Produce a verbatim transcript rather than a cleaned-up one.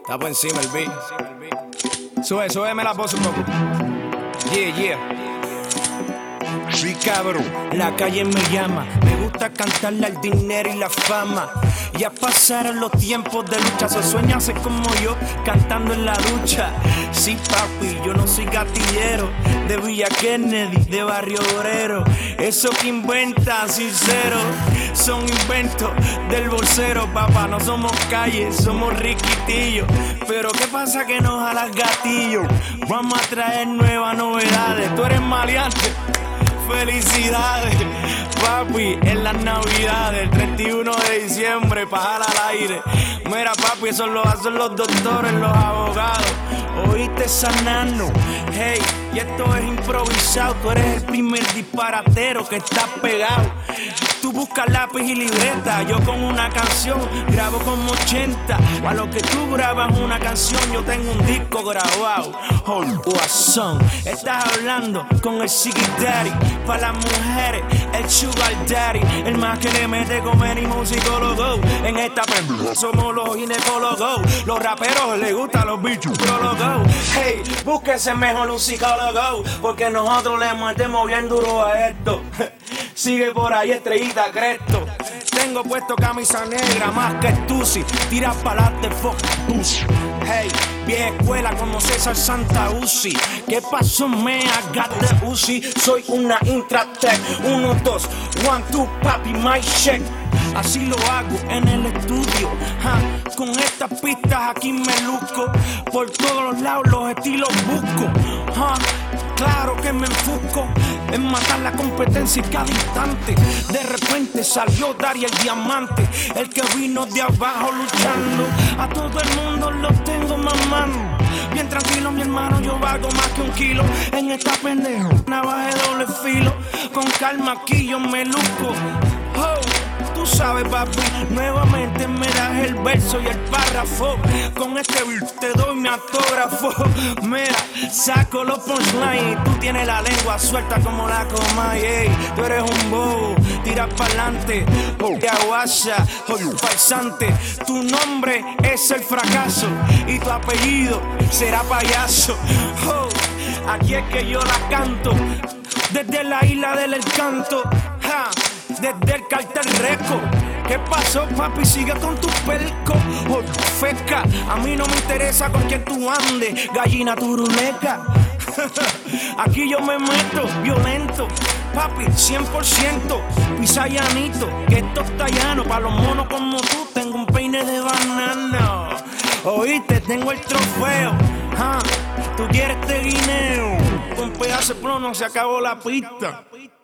Está por encima el beat. Sube, súbeme la voz un poco. Yeah, yeah. Sí, cabrón. La calle me llama, me gusta cantarle al dinero y la fama. Ya pasaron los tiempos de lucha, so sueña ser como yo, cantando en la ducha. Sí, papi, yo no soy gatillero, de Villa Kennedy, de Barrio Obrero. Eso que inventan, sincero, son inventos del bolsero, papá. No somos calle, somos riquitillos. Pero qué pasa que nos jalas gatillo. Vamos a traer nuevas novedades. Tú eres maleante. Felicidades, papi, en las navidades, el treinta y uno de diciembre, pajar al aire. Mira, papi, eso lo hacen los doctores, los abogados. Oíste sanando, hey, y esto es improvisado. Tú eres el primer disparatero que está pegado. Tú buscas lápiz y libreta, yo con una canción grabo como ochenta. A lo que tú grabas una canción, yo tengo un disco grabado. Oh, guasón, estás hablando con el Siggy Daddy. Para las mujeres, el Sugar Daddy. El más que le mete comer y musicólogo. En esta pendeja somos los ginecólogos. Los raperos les gustan los bichos prólogos. Hey, búsquese mejor un psicólogo, porque nosotros le metemos bien duro a esto. Sigue por ahí estrellita Cresto. Tengo puesto camisa negra más que Tusi. Tira pa'lante fuck Tusi. Hey, vieja escuela como César Santa Uzi. ¿Qué pasó, me agaste Uzi? Soy una Intratec. Uno, dos, one, two, papi, my check. Así lo hago en el estudio, ja. Con estas pistas aquí me luzco. Por todos los lados los estilos busco, ja. Claro que me enfusco en matar la competencia y cada instante. De repente salió Dari el diamante, el que vino de abajo luchando. A todo el mundo lo tengo mamando. Bien tranquilo, mi hermano, yo valgo más que un kilo. En esta pendeja, navaja de doble filo. Con calma aquí yo me luzco. Oh, tú sabes, papi, nuevamente me das el verso y el párrafo. Con este beat te doy mi autógrafo. Mira, saco los punchlines. Tú tienes la lengua suelta como la coma. Hey, tú eres un bobo, tiras pa'lante. Oh, de aguasa, oh, falsante. Tu nombre es el fracaso y tu apellido será payaso. Oh, aquí es que yo la canto, desde la isla del encanto, ja. Desde el cartel Reco. ¿Qué pasó, papi? Sigue con tu pelco. Oh, feca, a mí no me interesa con quién tú andes, gallina turuleca. Aquí yo me meto violento, papi, cien por ciento pisayanito. Que esto está llano, pa' los monos como tú tengo un peine de banana. Oíste, tengo el trofeo, ja. Tú quieres este guineo. Con pedazo de plomo se acabó la pista.